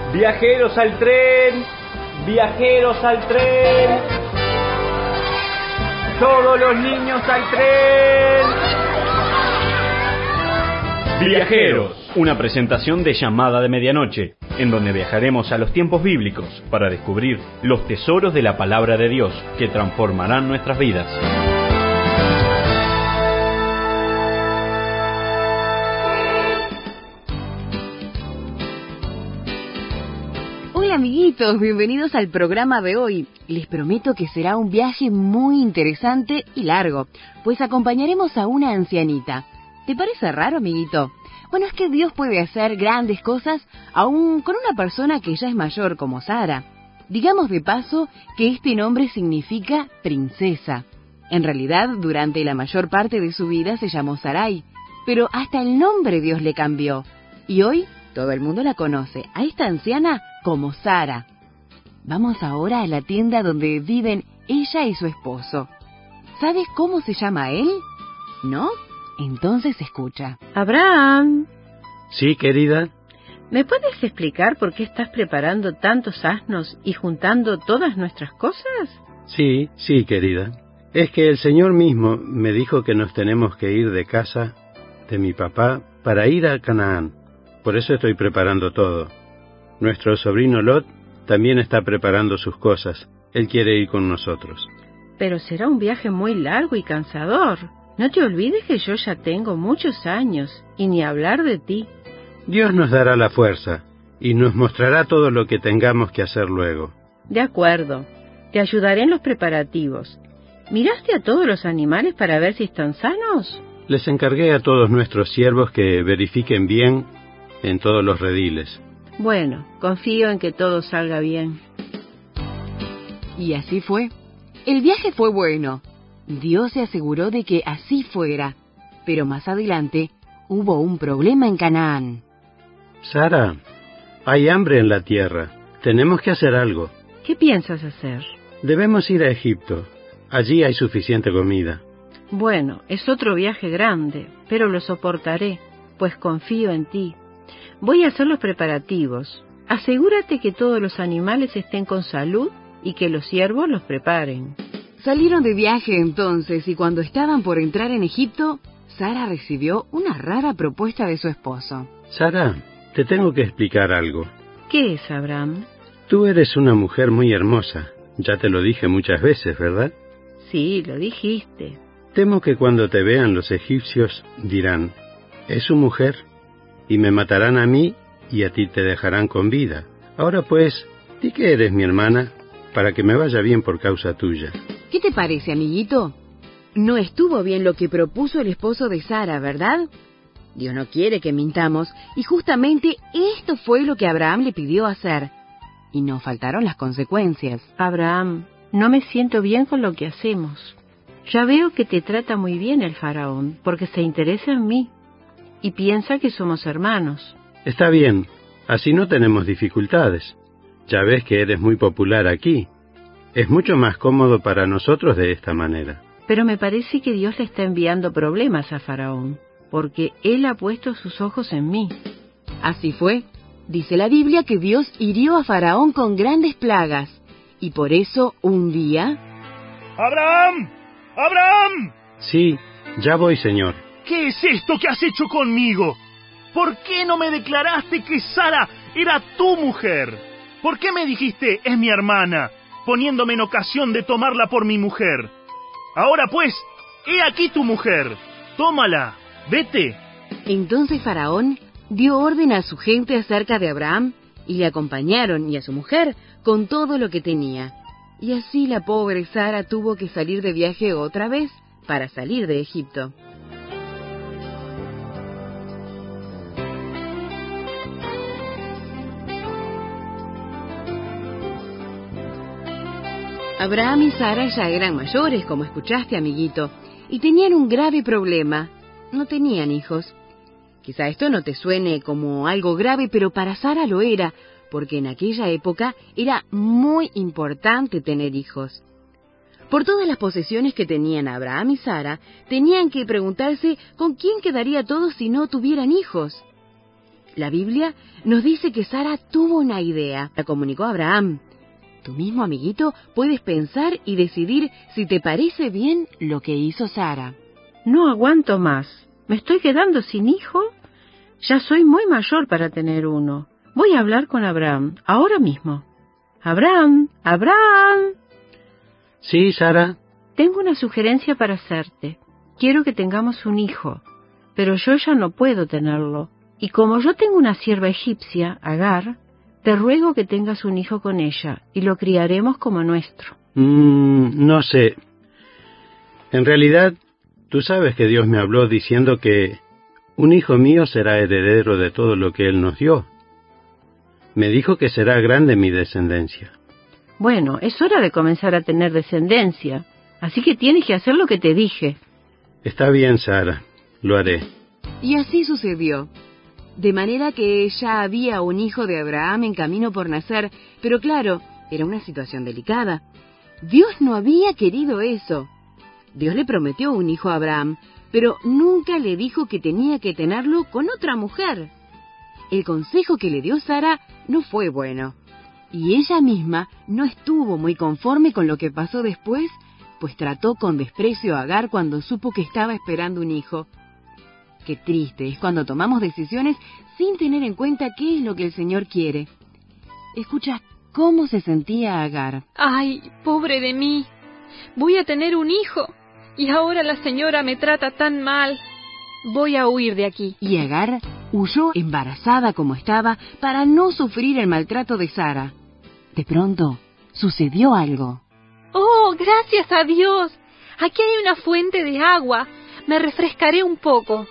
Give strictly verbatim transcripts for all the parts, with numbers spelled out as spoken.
Viajeros al tren, viajeros al tren, todos los niños al tren. Viajeros, una presentación de Llamada de Medianoche, en donde viajaremos a los tiempos bíblicos para descubrir los tesoros de la palabra de Dios que transformarán nuestras vidas. Hola amiguitos, bienvenidos al programa de hoy. Les prometo que será un viaje muy interesante y largo, pues acompañaremos a una ancianita. ¿Te parece raro, amiguito? Bueno, es que Dios puede hacer grandes cosas aún con una persona que ya es mayor como Sara. Digamos de paso que este nombre significa princesa. En realidad, durante la mayor parte de su vida se llamó Sarai, pero hasta el nombre Dios le cambió. Y hoy todo el mundo la conoce, a esta anciana, como Sara. Vamos ahora a la tienda donde viven ella y su esposo. ¿Sabes cómo se llama él? ¿No? Entonces escucha. Abraham. Sí, querida. ¿Me puedes explicar por qué estás preparando tantos asnos y juntando todas nuestras cosas? Sí, sí, querida. Es que el Señor mismo me dijo que nos tenemos que ir de casa de mi papá para ir a Canaán. Por eso estoy preparando todo. Nuestro sobrino Lot también está preparando sus cosas. Él quiere ir con nosotros. Pero será un viaje muy largo y cansador. No te olvides que yo ya tengo muchos años, y ni hablar de ti. Dios nos dará la fuerza, y nos mostrará todo lo que tengamos que hacer luego. De acuerdo. Te ayudaré en los preparativos. ¿Miraste a todos los animales para ver si están sanos? Les encargué a todos nuestros siervos que verifiquen bien en todos los rediles. Bueno, confío en que todo salga bien. Y así fue. El viaje fue bueno. Dios se aseguró de que así fuera. Pero más adelante hubo un problema en Canaán. Sara, hay hambre en la tierra. Tenemos que hacer algo. ¿Qué piensas hacer? Debemos ir a Egipto. Allí hay suficiente comida. Bueno, es otro viaje grande, pero lo soportaré, pues confío en ti. Voy a hacer los preparativos. Asegúrate que todos los animales estén con salud y que los siervos los preparen. Salieron de viaje entonces, y cuando estaban por entrar en Egipto, Sara recibió una rara propuesta de su esposo. Sara, te tengo que explicar algo. ¿Qué es, Abraham? Tú eres una mujer muy hermosa. Ya te lo dije muchas veces, ¿verdad? Sí, lo dijiste. Temo que cuando te vean los egipcios dirán, es su mujer, y me matarán a mí y a ti te dejarán con vida. Ahora pues, di que eres mi hermana, para que me vaya bien por causa tuya. ¿Qué te parece, amiguito? No estuvo bien lo que propuso el esposo de Sara, ¿verdad? Dios no quiere que mintamos, y justamente esto fue lo que Abraham le pidió hacer. Y no faltaron las consecuencias. Abraham, no me siento bien con lo que hacemos. Ya veo que te trata muy bien el faraón, porque se interesa en mí, y piensa que somos hermanos. Está bien, así no tenemos dificultades. Ya ves que eres muy popular aquí. Es mucho más cómodo para nosotros de esta manera. Pero me parece que Dios le está enviando problemas a Faraón, porque Él ha puesto sus ojos en mí. Así fue. Dice la Biblia que Dios hirió a Faraón con grandes plagas, y por eso un día... ¡Abraham! ¡Abraham! Sí, ya voy, señor. ¿Qué es esto que has hecho conmigo? ¿Por qué no me declaraste que Sara era tu mujer? ¿Por qué me dijiste, es mi hermana, poniéndome en ocasión de tomarla por mi mujer? Ahora pues, he aquí tu mujer. Tómala, vete. Entonces Faraón dio orden a su gente acerca de Abraham, y le acompañaron, y a su mujer, con todo lo que tenía. Y así la pobre Sara tuvo que salir de viaje otra vez para salir de Egipto. Abraham y Sara ya eran mayores, como escuchaste, amiguito, y tenían un grave problema. No tenían hijos. Quizá esto no te suene como algo grave, pero para Sara lo era, porque en aquella época era muy importante tener hijos. Por todas las posesiones que tenían Abraham y Sara, tenían que preguntarse con quién quedaría todo si no tuvieran hijos. La Biblia nos dice que Sara tuvo una idea, la comunicó a Abraham. Tú mismo, amiguito, puedes pensar y decidir si te parece bien lo que hizo Sara. No aguanto más. ¿Me estoy quedando sin hijo? Ya soy muy mayor para tener uno. Voy a hablar con Abraham, ahora mismo. Abraham, Abraham. Sí, Sara. Tengo una sugerencia para hacerte. Quiero que tengamos un hijo, pero yo ya no puedo tenerlo. Y como yo tengo una sierva egipcia, Agar, te ruego que tengas un hijo con ella, y lo criaremos como nuestro. Mm, no sé. En realidad, tú sabes que Dios me habló diciendo que un hijo mío será heredero de todo lo que Él nos dio. Me dijo que será grande mi descendencia. Bueno, es hora de comenzar a tener descendencia, así que tienes que hacer lo que te dije. Está bien, Sara, lo haré. Y así sucedió. De manera que ya había un hijo de Abraham en camino por nacer, pero claro, era una situación delicada. Dios no había querido eso. Dios le prometió un hijo a Abraham, pero nunca le dijo que tenía que tenerlo con otra mujer. El consejo que le dio Sara no fue bueno, y ella misma no estuvo muy conforme con lo que pasó después, pues trató con desprecio a Agar cuando supo que estaba esperando un hijo. Qué triste es cuando tomamos decisiones sin tener en cuenta qué es lo que el Señor quiere. Escucha cómo se sentía Agar. ¡Ay, pobre de mí! Voy a tener un hijo, y ahora la señora me trata tan mal. Voy a huir de aquí. Y Agar huyó embarazada como estaba para no sufrir el maltrato de Sara. De pronto, sucedió algo. ¡Oh, gracias a Dios! Aquí hay una fuente de agua. Me refrescaré un poco.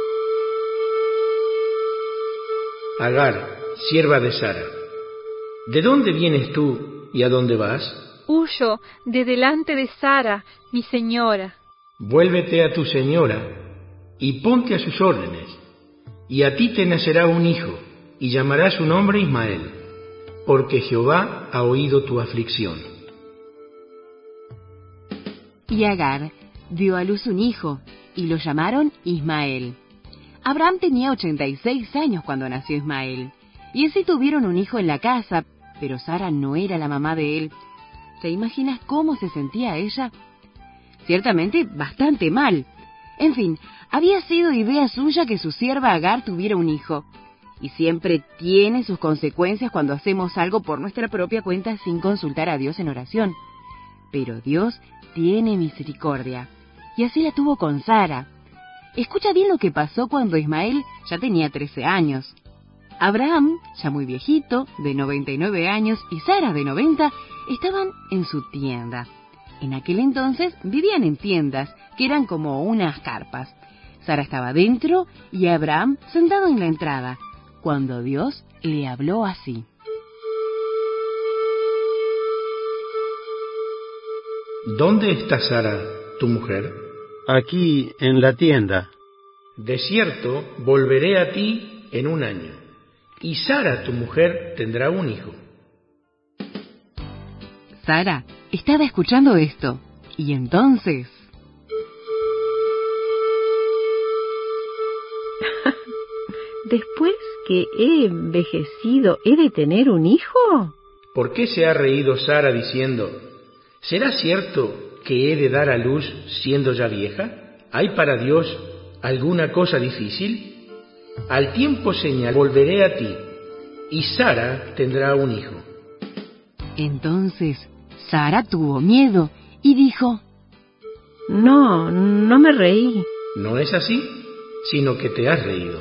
Agar, sierva de Sara, ¿de dónde vienes tú y a dónde vas? Huyo de delante de Sara, mi señora. Vuélvete a tu señora y ponte a sus órdenes, y a ti te nacerá un hijo, y llamarás su nombre Ismael, porque Jehová ha oído tu aflicción. Y Agar dio a luz un hijo, y lo llamaron Ismael. Abraham tenía ochenta y seis años cuando nació Ismael, y así tuvieron un hijo en la casa, pero Sara no era la mamá de él. ¿Te imaginas cómo se sentía ella? Ciertamente bastante mal. En fin, había sido idea suya que su sierva Agar tuviera un hijo, y siempre tiene sus consecuencias cuando hacemos algo por nuestra propia cuenta sin consultar a Dios en oración. Pero Dios tiene misericordia, y así la tuvo con Sara. Escucha bien lo que pasó cuando Ismael ya tenía trece años. Abraham, ya muy viejito, de noventa y nueve años, y Sara, de noventa, estaban en su tienda. En aquel entonces vivían en tiendas, que eran como unas carpas. Sara estaba dentro y Abraham sentado en la entrada, cuando Dios le habló así. ¿Dónde está Sara, tu mujer? Aquí, en la tienda. De cierto, volveré a ti en un año, y Sara, tu mujer, tendrá un hijo. Sara estaba escuchando esto, y entonces... ¿Después que he envejecido, he de tener un hijo? ¿Por qué se ha reído Sara diciendo, ¿será cierto que he de dar a luz siendo ya vieja? ¿Hay para Dios alguna cosa difícil? Al tiempo señal volveré a ti, y Sara tendrá un hijo. Entonces Sara tuvo miedo y dijo, No, no me reí. No es así, sino que te has reído.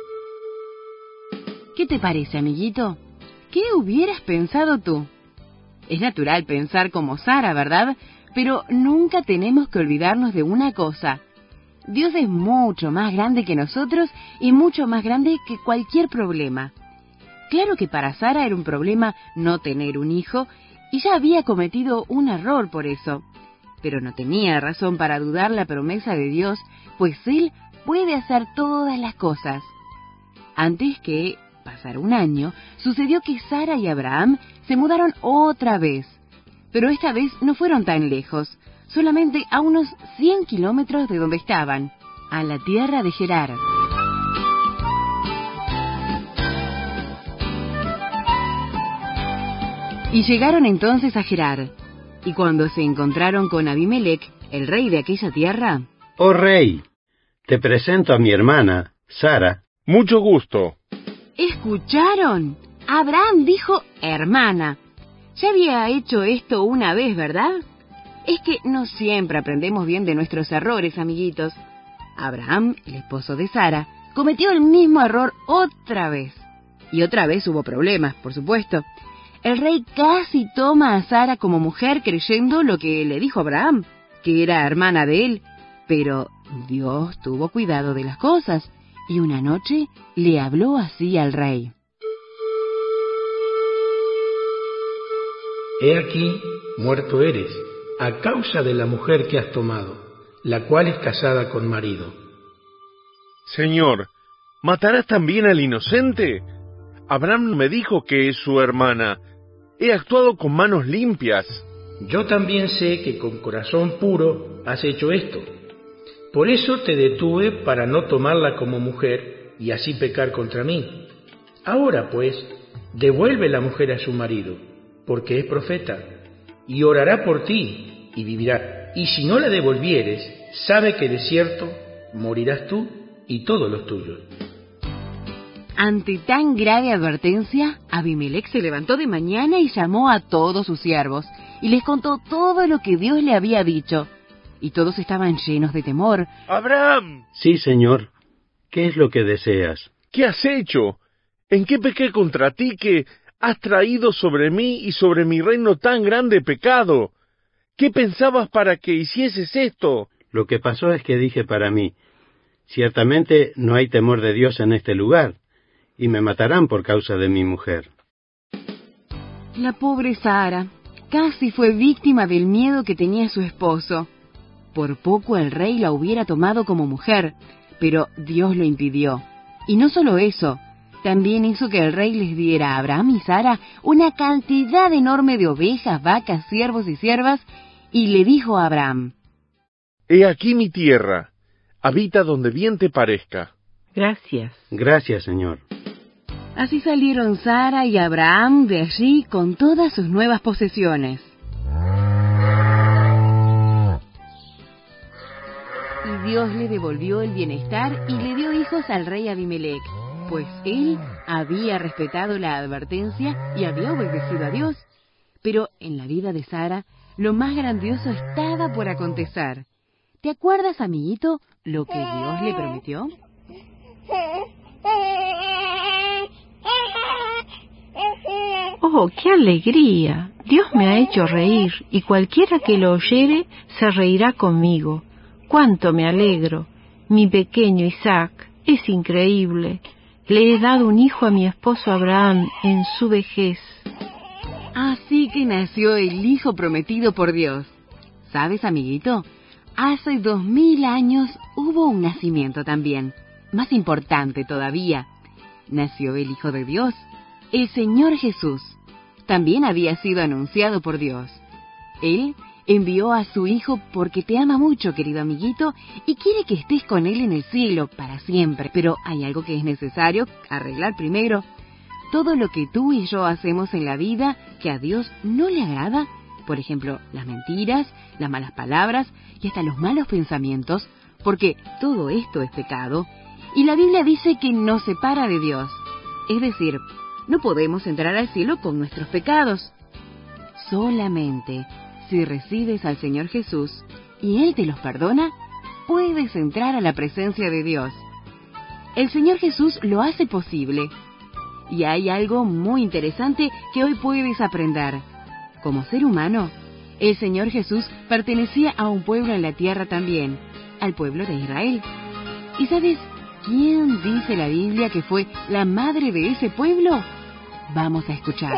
¿Qué te parece, amiguito? ¿Qué hubieras pensado tú? Es natural pensar como Sara, ¿verdad? Pero nunca tenemos que olvidarnos de una cosa. Dios es mucho más grande que nosotros y mucho más grande que cualquier problema. Claro que para Sara era un problema no tener un hijo y ya había cometido un error por eso. Pero no tenía razón para dudar la promesa de Dios, pues Él puede hacer todas las cosas. Antes que pasara un año, sucedió que Sara y Abraham se mudaron otra vez. Pero esta vez no fueron tan lejos, solamente a unos cien kilómetros de donde estaban, a la tierra de Gerar. Y llegaron entonces a Gerar. Y cuando se encontraron con Abimelec, el rey de aquella tierra... Oh rey, te presento a mi hermana, Sara. Mucho gusto. ¿Escucharon? Abraham dijo hermana. Ya había hecho esto una vez, ¿verdad? Es que no siempre aprendemos bien de nuestros errores, amiguitos. Abraham, el esposo de Sara, cometió el mismo error otra vez. Y otra vez hubo problemas, por supuesto. El rey casi toma a Sara como mujer creyendo lo que le dijo Abraham, que era hermana de él. Pero Dios tuvo cuidado de las cosas y una noche le habló así al rey. He aquí, muerto eres, a causa de la mujer que has tomado, la cual es casada con marido. Señor, ¿matarás también al inocente? Abraham me dijo que es su hermana. He actuado con manos limpias. Yo también sé que con corazón puro has hecho esto. Por eso te detuve para no tomarla como mujer y así pecar contra mí. Ahora pues, devuelve la mujer a su marido, porque es profeta, y orará por ti y vivirá. Y si no la devolvieres, sabe que de cierto morirás tú y todos los tuyos. Ante tan grave advertencia, Abimelec se levantó de mañana y llamó a todos sus siervos, y les contó todo lo que Dios le había dicho. Y todos estaban llenos de temor. ¡Abraham! Sí, señor. ¿Qué es lo que deseas? ¿Qué has hecho? ¿En qué pequé contra ti que has traído sobre mí y sobre mi reino tan grande pecado? ¿Qué pensabas para que hicieses esto? Lo que pasó es que dije para mí, ciertamente no hay temor de Dios en este lugar, y me matarán por causa de mi mujer. La pobre Sara casi fue víctima del miedo que tenía su esposo. Por poco el rey la hubiera tomado como mujer, pero Dios lo impidió. Y no solo eso, también hizo que el rey les diera a Abraham y Sara una cantidad enorme de ovejas, vacas, siervos y siervas, y le dijo a Abraham: He aquí mi tierra, habita donde bien te parezca. Gracias. Gracias, Señor. Así salieron Sara y Abraham de allí con todas sus nuevas posesiones. Y Dios le devolvió el bienestar y le dio hijos al rey Abimelec, pues él había respetado la advertencia y había obedecido a Dios. Pero en la vida de Sara, lo más grandioso estaba por acontecer. ¿Te acuerdas, amiguito, lo que Dios le prometió? ¡Oh, qué alegría! Dios me ha hecho reír, y cualquiera que lo oyere se reirá conmigo. ¡Cuánto me alegro! Mi pequeño Isaac es increíble. Le he dado un hijo a mi esposo Abraham en su vejez. Así que nació el hijo prometido por Dios. ¿Sabes, amiguito? Hace dos mil años hubo un nacimiento también, más importante todavía. Nació el Hijo de Dios, el Señor Jesús. También había sido anunciado por Dios. Él envió a su Hijo porque te ama mucho, querido amiguito, y quiere que estés con Él en el cielo para siempre. Pero hay algo que es necesario arreglar primero. Todo lo que tú y yo hacemos en la vida que a Dios no le agrada, por ejemplo, las mentiras, las malas palabras y hasta los malos pensamientos, porque todo esto es pecado, y la Biblia dice que nos separa de Dios. Es decir, no podemos entrar al cielo con nuestros pecados. Solamente si recibes al Señor Jesús y Él te los perdona, puedes entrar a la presencia de Dios. El Señor Jesús lo hace posible. Y hay algo muy interesante que hoy puedes aprender. Como ser humano, el Señor Jesús pertenecía a un pueblo en la tierra también, al pueblo de Israel. ¿Y sabes quién dice la Biblia que fue la madre de ese pueblo? Vamos a escuchar.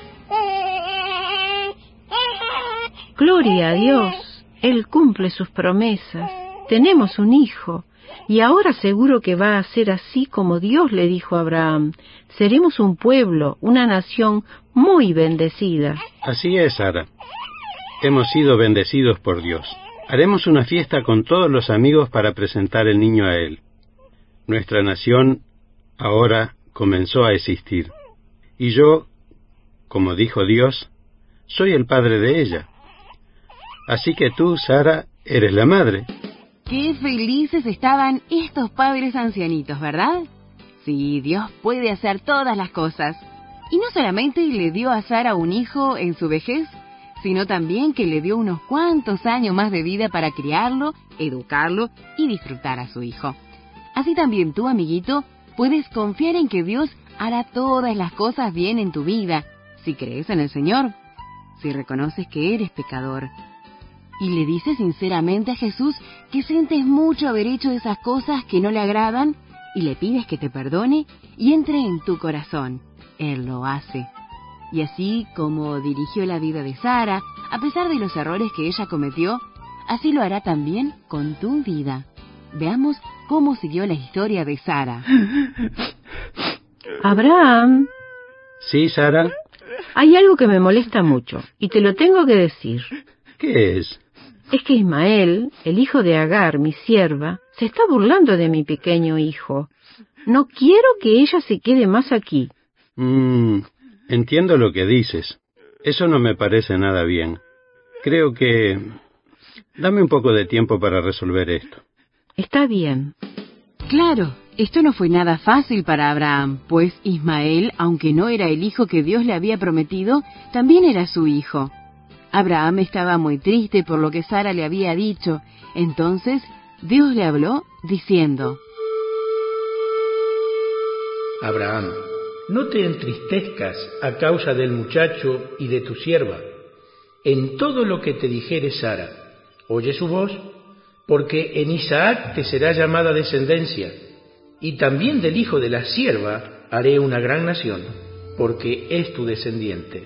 Gloria a Dios, Él cumple sus promesas. Tenemos un hijo, y ahora seguro que va a ser así como Dios le dijo a Abraham. Seremos un pueblo, una nación muy bendecida. Así es, Sara. Hemos sido bendecidos por Dios. Haremos una fiesta con todos los amigos para presentar el niño a Él. Nuestra nación ahora comenzó a existir. Y yo, como dijo Dios, soy el padre de ella. Así que tú, Sara, eres la madre. Qué felices estaban estos padres ancianitos, ¿verdad? Sí, Dios puede hacer todas las cosas. Y no solamente le dio a Sara un hijo en su vejez, sino también que le dio unos cuantos años más de vida para criarlo, educarlo y disfrutar a su hijo. Así también tú, amiguito, puedes confiar en que Dios hará todas las cosas bien en tu vida, si crees en el Señor, si reconoces que eres pecador, y le dices sinceramente a Jesús que sientes mucho haber hecho esas cosas que no le agradan, y le pides que te perdone y entre en tu corazón. Él lo hace. Y así como dirigió la vida de Sara, a pesar de los errores que ella cometió, así lo hará también con tu vida. Veamos cómo siguió la historia de Sara. Abraham. Sí, Sara. Hay algo que me molesta mucho, y te lo tengo que decir. ¿Qué es? Es que Ismael, el hijo de Agar, mi sierva, se está burlando de mi pequeño hijo. No quiero que ella se quede más aquí. Mm, entiendo lo que dices. Eso no me parece nada bien. Creo que... Dame un poco de tiempo para resolver esto. Está bien. Claro, esto no fue nada fácil para Abraham, pues Ismael, aunque no era el hijo que Dios le había prometido, también era su hijo. Abraham estaba muy triste por lo que Sara le había dicho. Entonces Dios le habló diciendo: Abraham, no te entristezcas a causa del muchacho y de tu sierva. En todo lo que te dijere Sara, oye su voz, porque en Isaac te será llamada descendencia, y también del hijo de la sierva haré una gran nación, porque es tu descendiente.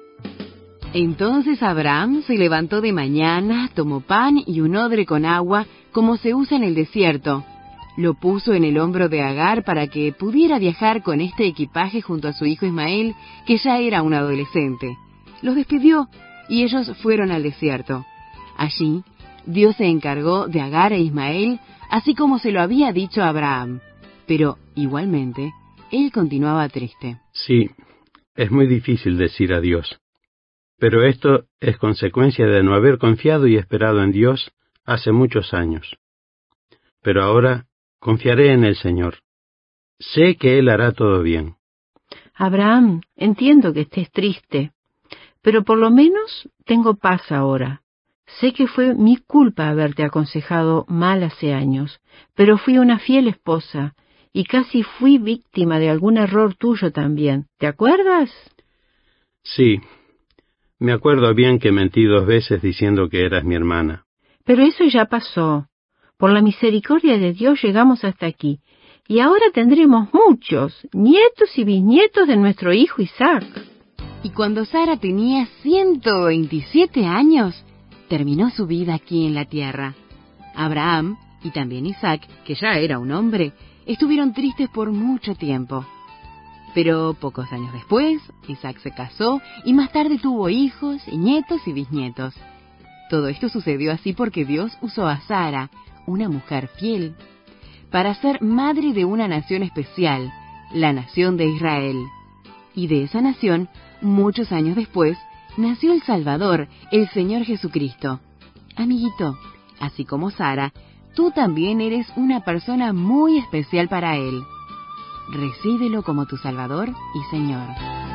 Entonces Abraham se levantó de mañana, tomó pan y un odre con agua, como se usa en el desierto. Lo puso en el hombro de Agar para que pudiera viajar con este equipaje junto a su hijo Ismael, que ya era un adolescente. Los despidió y ellos fueron al desierto. Allí, Dios se encargó de Agar e Ismael, así como se lo había dicho a Abraham. Pero, igualmente, él continuaba triste. Sí, es muy difícil decir adiós. Pero esto es consecuencia de no haber confiado y esperado en Dios hace muchos años. Pero ahora confiaré en el Señor. Sé que Él hará todo bien. Abraham, entiendo que estés triste, pero por lo menos tengo paz ahora. Sé que fue mi culpa haberte aconsejado mal hace años, pero fui una fiel esposa y casi fui víctima de algún error tuyo también. ¿Te acuerdas? Sí. Me acuerdo bien que mentí dos veces diciendo que eras mi hermana. Pero eso ya pasó. Por la misericordia de Dios llegamos hasta aquí. Y ahora tendremos muchos nietos y bisnietos de nuestro hijo Isaac. Y cuando Sara tenía ciento veintisiete años, terminó su vida aquí en la tierra. Abraham y también Isaac, que ya era un hombre, estuvieron tristes por mucho tiempo. Pero pocos años después, Isaac se casó y más tarde tuvo hijos, nietos y bisnietos. Todo esto sucedió así porque Dios usó a Sara, una mujer fiel, para ser madre de una nación especial, la nación de Israel. Y de esa nación, muchos años después, nació el Salvador, el Señor Jesucristo. Amiguito, así como Sara, tú también eres una persona muy especial para Él. Recíbelo como tu Salvador y Señor.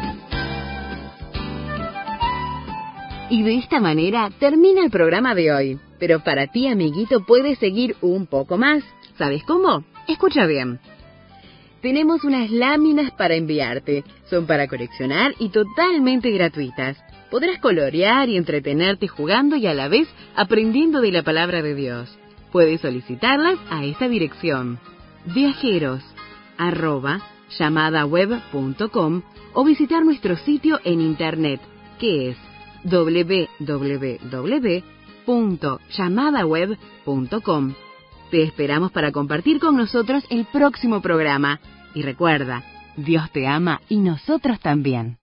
Y de esta manera termina el programa de hoy. Pero para ti, amiguito, puedes seguir un poco más. ¿Sabes cómo? Escucha bien. Tenemos unas láminas para enviarte. Son para coleccionar y totalmente gratuitas. Podrás colorear y entretenerte jugando y a la vez aprendiendo de la palabra de Dios. Puedes solicitarlas a esta dirección: viajeros arroba llamadaweb punto com o visitar nuestro sitio en internet, que es doble u doble u doble u punto llamadaweb punto com. Te esperamos para compartir con nosotros el próximo programa. Y recuerda, Dios te ama y nosotros también.